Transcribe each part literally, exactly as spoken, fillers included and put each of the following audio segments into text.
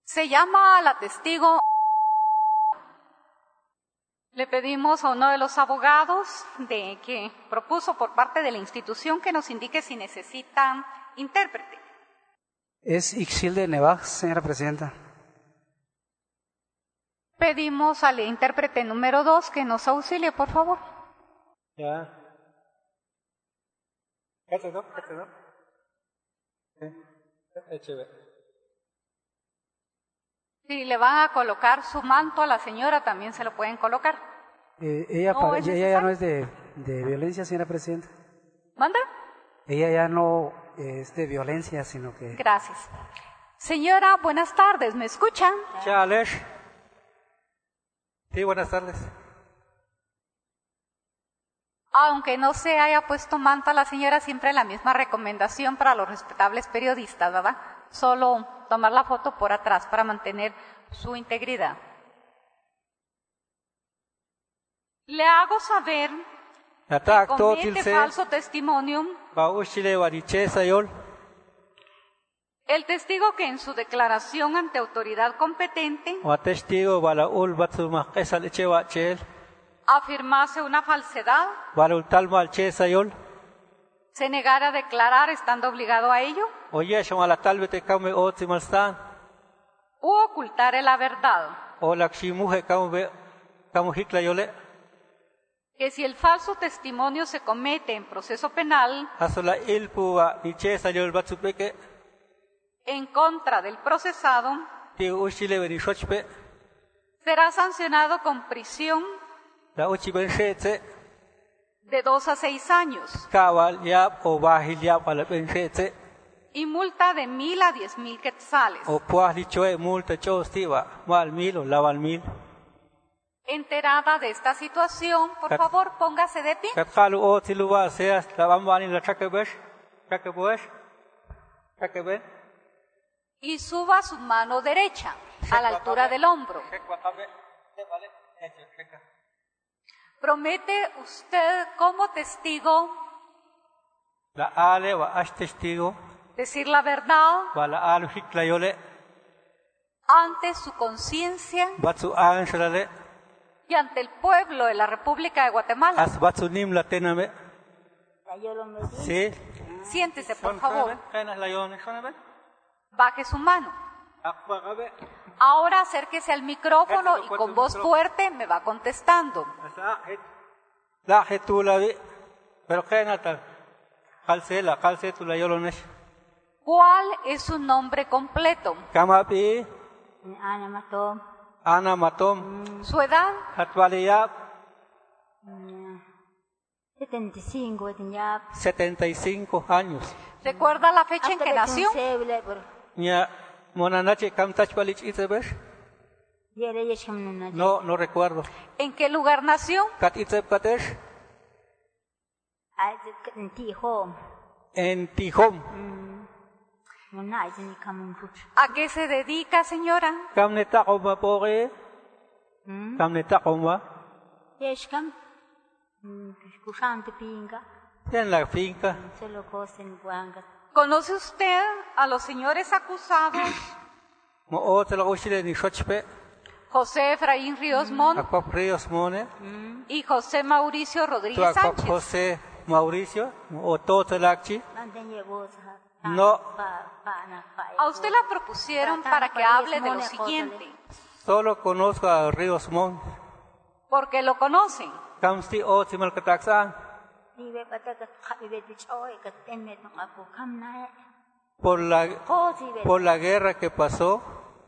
Se llama a la testigo. Le pedimos a uno de los abogados de que propuso por parte de la institución que nos indique si necesitan intérprete. Es Ixilde Nevaj, señora presidenta. Pedimos al intérprete número dos que nos auxilie, por favor. Ya. Este no, este no. Si le van a colocar su manto a la señora, también se lo pueden colocar. Eh, ella No, para- ¿es ella ya no necesario? es de, de violencia, señora presidenta. ¿Manda? Ella ya no es de violencia, sino que... Gracias. Señora, buenas tardes, ¿me escuchan? Chales. Sí, buenas tardes. Aunque no se haya puesto manta la señora, siempre la misma recomendación para los respetables periodistas, ¿verdad? Solo tomar la foto por atrás para mantener su integridad. Le hago saber que Atak to comete tilse. falso testimonio Ba ushile wariche sayol. el testigo que en su declaración ante autoridad competente Wa testigo bala ul batsu maqesal eche wa chel. afirmase una falsedad, Bala ul talmal che sayol. se negara a declarar estando obligado a ello, Oye, shamala talbete kame otimalstan. u ocultare la verdad, O lakshimuhe kame kame hikla yole. que si el falso testimonio se comete en proceso penal Asola ilpu wa iche sayol batsu peke. en contra del procesado, Ti ushile veri shochpe. será sancionado con prisión La uchi ben shetse. de dos a seis años Kawal yap o bahil yap wala ben shetse. y multa de mil a diez mil quetzales. O puahli choe multa chostiva. Mal mil o laval mil. Enterada de esta situación, por Cat- favor, póngase de pie Katkalu o tiluwa seas la bambani la chakebesh. Chakebesh. Chakeben. y suba su mano derecha a la altura del hombro. ¿Promete usted como testigo La ale wa ash testigo. decir la verdad Wa la alu hikla yole. ante su conciencia Batsu anshalale. y ante el pueblo de la República de Guatemala? As batsu nim la tename. Sí. Siéntese, por favor. Kainas la yone shoneben. Baje su mano. Akbagabe. Ahora acérquese al micrófono y con voz fuerte me va contestando. La hetulavi. Pero kainata. Kalse la kalse tu la yolonesh. ¿Cuál es su nombre completo? Kamapi. Ana matom Ana matom. ¿Su edad? Hatwaliyap. setenta y cinco ya setenta y cinco años. ¿Recuerda la fecha en que nació? Nya monanache kamtach balich itzebesh. No, no recuerdo. ¿En qué lugar nació? Kat itzeb katesh. En Tijom. ¿A qué se dedica, señora? Kamne taqoma poge. Kamne taqoma. Yeshkam kushante pinga En la finca. solo cosen buanga ¿Conoce usted a los señores acusados Mo otra ushile ni shochpe. José Efraín Ríos Montt Akpap Ríos Mone. y José Mauricio Tu Rodríguez akpap Sánchez? José Mauricio. O todo lakchi. mantenye voz No. A usted la propusieron para que hable de lo siguiente, Solo conozco a Ríos Mon. porque lo conocen. Kamsti o timal kataksan. ibe pataka ibe dichoy katen no apu kamna Por la, cosi por la guerra que pasó.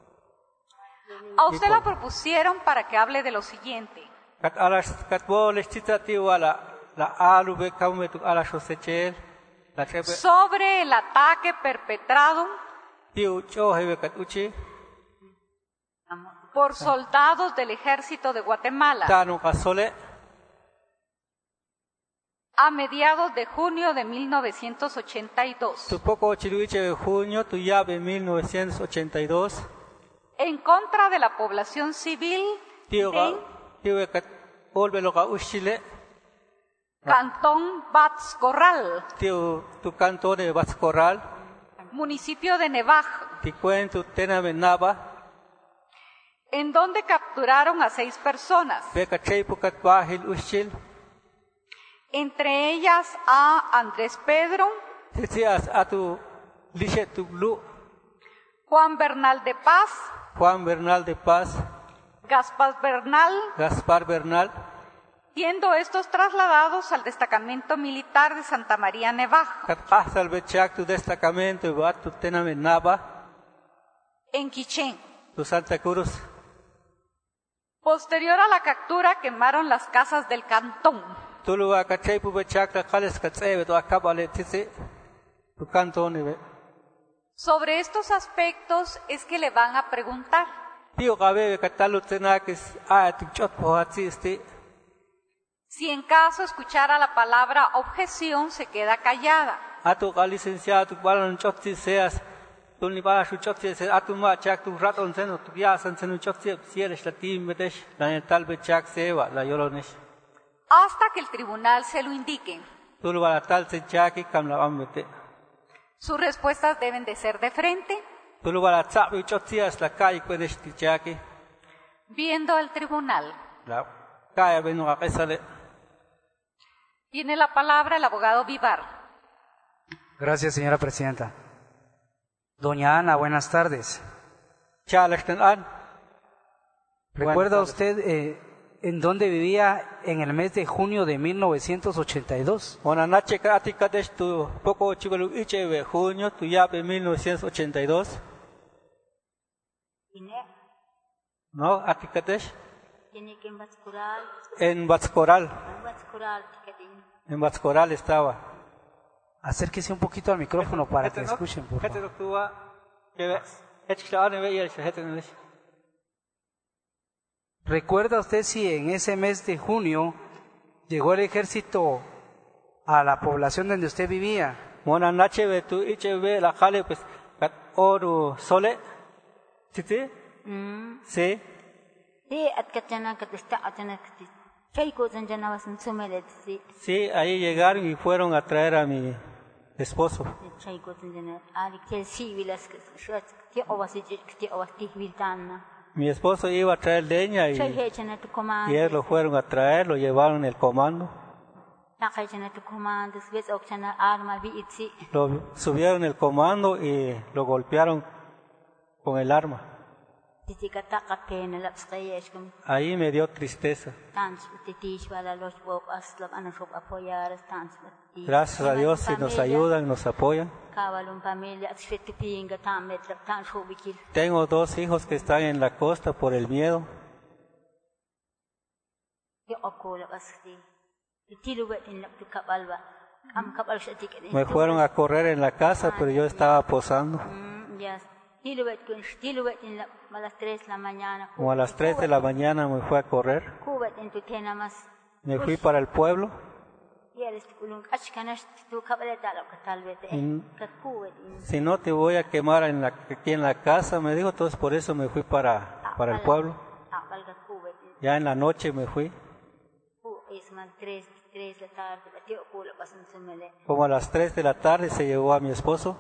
A usted la propusieron para que hable de lo siguiente, Kat alas kat boles titati wala la alu be kaume tu alas osechel. La chepe sobre el ataque perpetrado tiu chohe kat uchi. por soldados del ejército de Guatemala Tanu kasole. a mediados de junio de mil novecientos ochenta y dos, Tu poco chiluiche de junio tu llave mil novecientos ochenta y dos. en contra de la población civil Tiu ga en tiu kat volve lo ga ushile. Cantón Bats Corral, Tiu tu canto de Vascoral. municipio de Nevaj, Ti cuento tena benaba. en donde capturaron a seis personas, Beka chaypukat bahil ushil. entre ellas a Andrés Pedro, Titias atu lishetu lu. Juan Bernal de Paz, Juan Bernal de Paz. Gaspar Bernal, Gaspar Bernal. siendo estos trasladados al destacamento militar de Santa María Nevaja, Kat qahsal bechak tu destacamento y bat tu tename naba. en Quichén. Tu Santa Cruz. Posterior a la captura, quemaron las casas del cantón. Tuluwa kachaypu bechak ta kales katsebe tu akabale tisi. Tu cantón ve. Sobre estos aspectos es que le van a preguntar. Pio gabe katalu tenakis a tu chot pohatsi. Si en caso escuchara la palabra objeción, se queda callada. Atu ka licenciado tu balan chotsi seas. Tu ni ba shu chotsi se atu ma chak tu raton seno tu yasan seno chotsi sieles la tim metesh la tal bechak seba la yolonesh. Hasta que el tribunal se lo indique. Tuluwa la tal se chaki kam la amete. Sus respuestas deben de ser de frente, Tuluwa la tsabi chotsi as la kai kwedesh ti chaki. viendo al tribunal. La kaya benu ka kesale. Tiene la palabra el abogado Vivar. Gracias, señora presidenta. Doña Ana, buenas tardes. Chalashtan an. ¿Recuerda Buenas usted eh, en dónde vivía en el mes de junio de mil novecientos ochenta y dos? Ona nache ka ati kadesh tu poco chigolu ichebe junio tu yabe mil novecientos ochenta y dos. Ine, No, ati kadesh. tiene que en Batskural, En Batscoral. en Batskural, ticketing. En Batscoral estaba. Acérquese un poquito al micrófono para que escuchen, por Hete favor. doctua que echklane ve y hete nesh. ¿Recuerda usted si en ese mes de junio llegó el ejército a la población donde usted vivía? Mona nache ve tu ichebe la jale pues kat oru sole. ¿Sí? Mm. Sí. Di at katjana katista atana kati. Chay ko zanjana wasan sumelet si. Sí, ahí llegaron y fueron a traer a mi esposo. Chay ko zanjana ali kel si vilas shuat ti ovasi ti ovasti viltana. Mi esposo iba a traer leña Chay y, hechana tu comando. y ellos lo fueron a traer, lo llevaron en el comando. Ta hechana tu comando, ves okchana arma vi itsi. Lo subieron el comando y lo golpearon con el arma. Titika ta kapena la pskayesh kum. Ahí me dio tristeza. Tans titish wala los bok aslap ana shop apoyar tans. Gracias a Dios si nos ayudan, nos apoyan. Kabalum familia atsfet pinga tamet tan shobikil. Tengo dos hijos que están en la costa por el miedo. Yo okola asdi. Tilu wetin la kabalba. Am kabal shatik. Me fueron a correr en la casa, pero yo estaba posando. Mm, yes. Tilu wetin tilu wetin la a las tres de la mañana. Como a las tres de la mañana me fui a correr. Kubet en tu tena más. Me fui para el pueblo. Y eres kulung achkanash tu kabaleta lo que tal vez. Mm. Kubet. Si no te voy a quemar en la, aquí en la casa, me dijo, entonces por eso me fui para, para el pueblo. Ya en la noche me fui. Como a las tres de la tarde se llevó a mi esposo.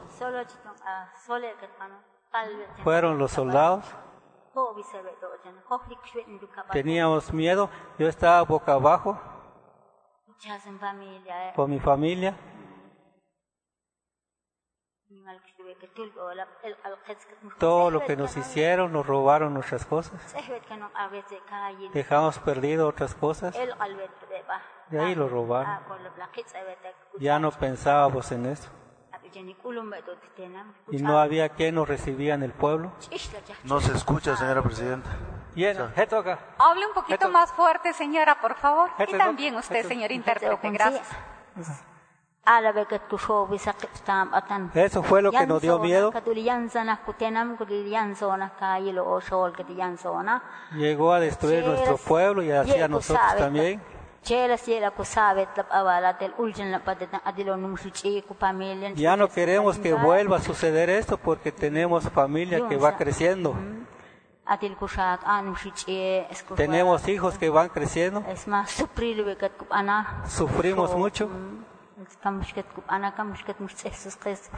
Fueron los soldados. Teníamos miedo. Yo estaba boca abajo con mi familia. Todo lo que nos hicieron, nos robaron nuestras cosas. Dejamos perdido otras cosas. Y ahí lo robaron. Ya no pensábamos en eso. Y no había quien nos recibía en el pueblo. No se escucha, señora presidenta. Hable un poquito más fuerte, señora, por favor. Y también usted, señor intérprete. Gracias. Eso fue lo que nos dio miedo. Llegó a destruir nuestro pueblo y así a nosotros también. Ya no queremos que vuelva a suceder esto porque tenemos familia que va creciendo. Tenemos hijos que van creciendo. Sufrimos mucho.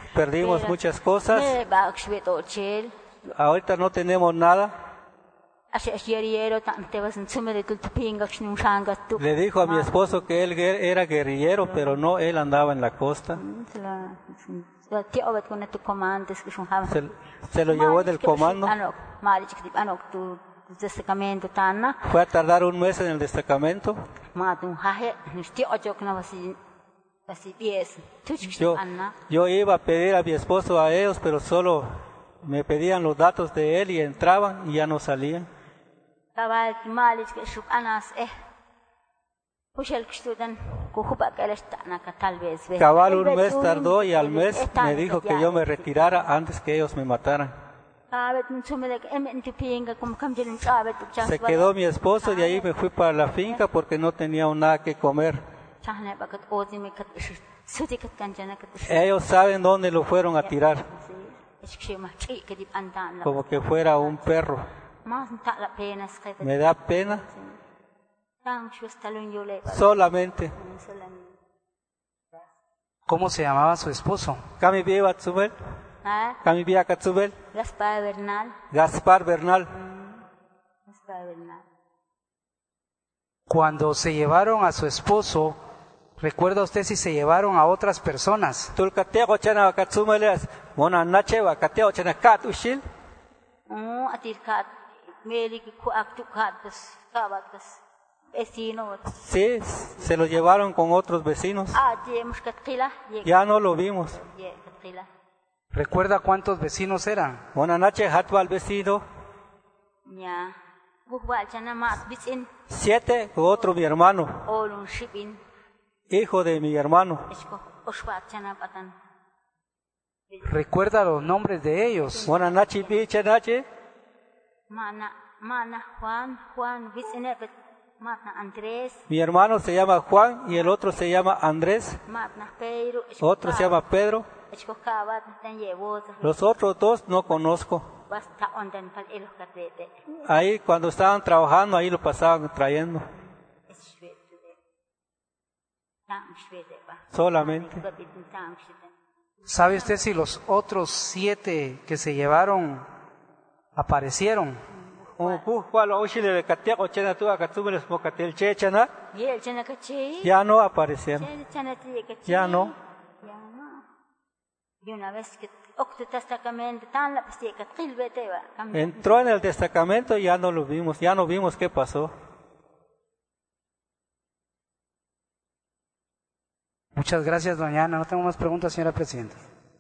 Perdimos muchas cosas. Ahorita no tenemos nada. Le dijo a mi esposo que él era guerrillero, pero no, él andaba en la costa. Se, se lo llevó del comando. Fue a tardar un mes en el destacamento. Yo, yo iba a pedir a mi esposo a ellos, pero solo me pedían los datos de él y entraban y ya no salían. Cabal un mes tardó y al mes me dijo que yo me retirara antes que ellos me mataran. Se quedó mi esposo y ahí me fui para la finca porque no tenía nada que comer. Ellos saben dónde lo fueron a tirar, como que fuera un perro. Me da pena. Solamente. ¿Cómo se llamaba su esposo? Kami Bieva Tzubel. Kami Bieva Katzubel. Gaspar Bernal. Gaspar Bernal. Gaspar Bernal. Cuando se llevaron a su esposo, ¿recuerda usted si se llevaron a otras personas? Tulkateo chana Katzumeles. Mona Nacheva Kateo chana Katushil. Oh, atirkat. Sí, se lo llevaron con otros vecinos. Ya no lo vimos. ¿Recuerda cuántos vecinos eran? Monanache Hatwal vecino. Siete, otro mi hermano. Hijo de mi hermano. ¿Recuerda los nombres de ellos? Monanache Bichanache. Mana, mana, Juan, Juan, Andrés. Mi hermano se llama Juan y el otro se llama Andrés. Otro se llama Pedro. Los otros dos no conozco. Ahí cuando estaban trabajando, ahí lo pasaban trayendo. Solamente. ¿Sabe usted si los otros siete que se llevaron aparecieron? Ya no aparecieron. Ya no. Entró en el destacamento y ya no lo vimos. Ya no vimos qué pasó. Muchas gracias, doña Ana. No tengo más preguntas, señora presidenta.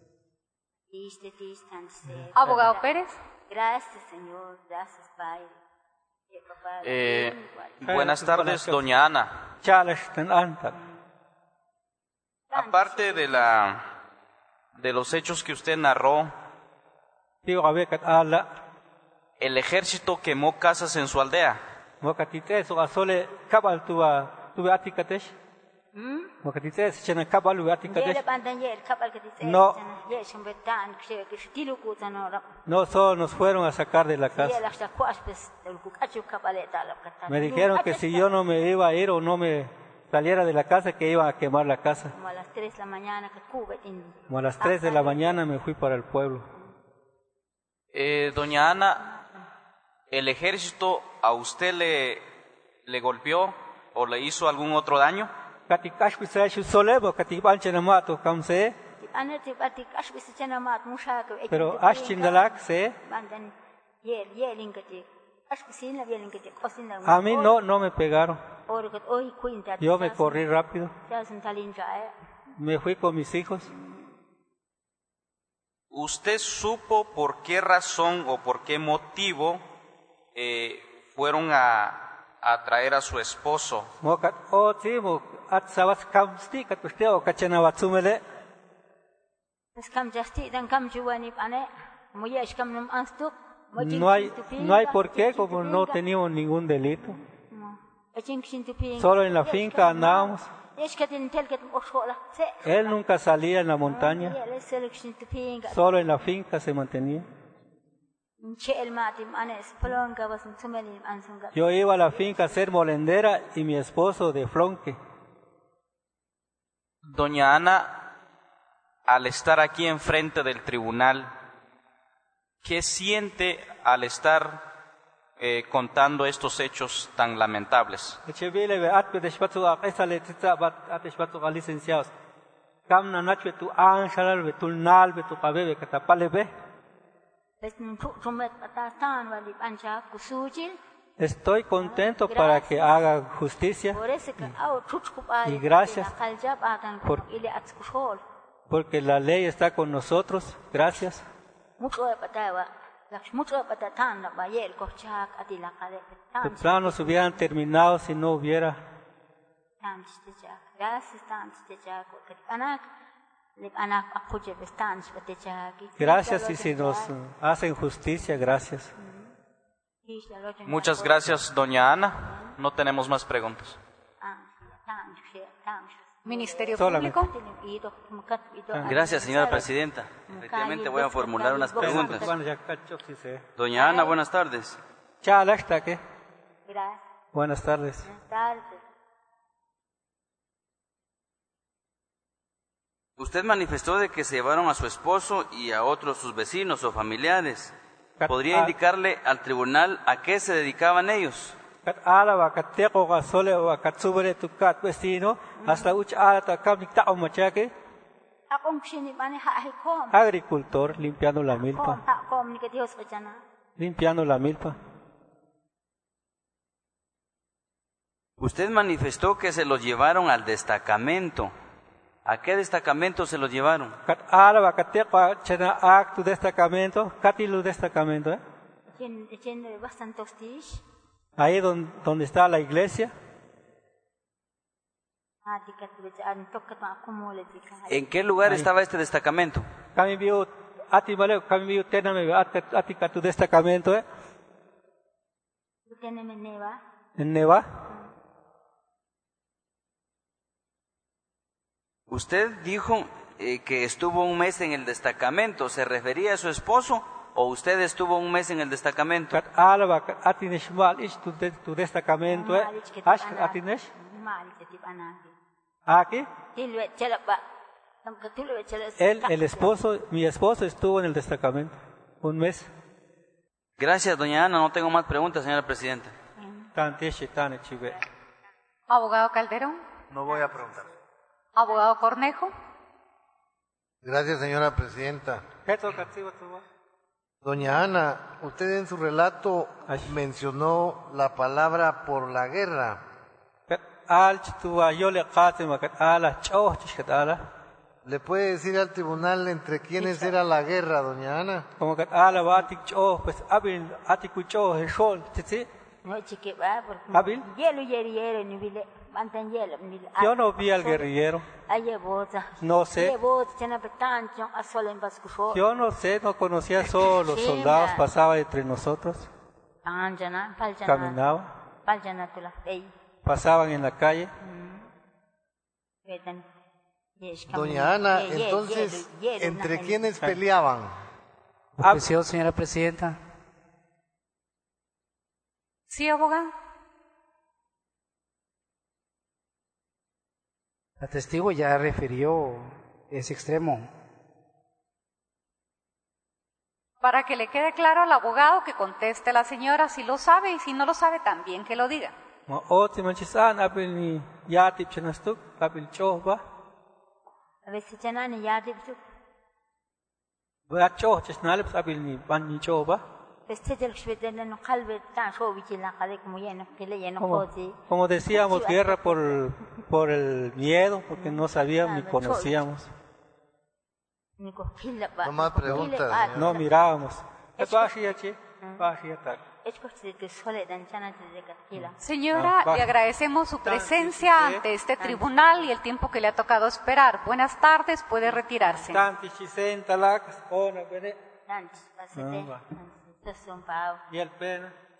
Abogado Pérez. Gracias, Señor. Gracias, Padre. Eh, buenas tardes, doña Ana. Aparte de la de los hechos que usted narró, el ejército quemó casas en su aldea. No, no, solo nos fueron a sacar de la casa. Me dijeron que si yo no me iba a ir o no me saliera de la casa, que iban a quemar la casa. Como a las tres de la mañana, Como a las tres de la mañana me fui para el pueblo. Eh, doña Ana, ¿el ejército a usted le, le golpeó o le hizo algún otro daño? Pero Ashchindalak se a mí no, no me pegaron. Yo me corrí rápido. Me fui con mis hijos. ¿Usted supo por qué razón o por qué motivo eh, fueron a, a traer a su esposo? No hay, no hay por qué, como no teníamos ningún delito. Solo en la finca andábamos. Él nunca salía en la montaña. Solo en la finca se mantenía. Yo iba a la finca a ser molendera y mi esposo de flonque. Doña Ana, al estar aquí enfrente del tribunal, ¿qué siente al estar eh, contando estos hechos tan lamentables. Echevile ve at pedesh patu a esa le tita bat atesh patu a licenciados. Kamna nach tu anshal ve tu nal ve tu kabebe katapale be. Estoy contento para que haga justicia y gracias por, porque la ley está con nosotros. Gracias. De plano se hubieran terminado si no hubiera. Gracias y si nos hacen justicia, gracias. Muchas gracias, doña Ana. No tenemos más preguntas. Ministerio Solamente. Público. Gracias, señora presidenta. Efectivamente voy a formular unas preguntas. Doña Ana, buenas tardes. Buenas tardes. Usted manifestó de que se llevaron a su esposo y a otros sus vecinos o familiares. ¿Podría indicarle al tribunal a qué se dedicaban ellos? Agricultor, limpiando la milpa. Limpiando la milpa. Usted manifestó que se los llevaron al destacamento. ¿A qué destacamento se los llevaron? Tu destacamento, Catilu destacamento, ¿eh? Ahí donde, donde está la iglesia. ¿En qué lugar estaba este destacamento? Kami vio, ati maleo, kami vio tename, ati tu destacamento, ¿eh? En Neva. Usted dijo eh, que estuvo un mes en el destacamento. ¿Se refería a su esposo o usted estuvo un mes en el destacamento? Tu destacamento, ¿eh? ¿Aquí? Él, el esposo, mi esposo estuvo en el destacamento un mes. Gracias, doña Ana. No tengo más preguntas, señora presidenta. Abogado Calderón. No voy a preguntar. Abogado Cornejo. Gracias, señora presidenta. Doña Ana, usted en su relato mencionó la palabra por la guerra. ¿Le puede decir al tribunal entre quiénes era la guerra, doña Ana? Yo no vi al guerrillero. No sé. Yo no sé, no conocía solo los soldados, pasaba entre nosotros. Caminaba. Pasaban en la calle. Doña Ana, entonces, ¿entre quiénes peleaban? Objeción, señora presidenta. Sí, abogado. La testigo ya refirió ese extremo. Para que le quede claro al abogado que conteste la señora si lo sabe y si no lo sabe también que lo diga. Como, como decíamos, guerra por, por el miedo, porque no sabíamos ni conocíamos. No más preguntas. No mirábamos. Señora, le agradecemos su presencia ante este tribunal y el tiempo que le ha tocado esperar. Buenas tardes, puede retirarse. Y el pena.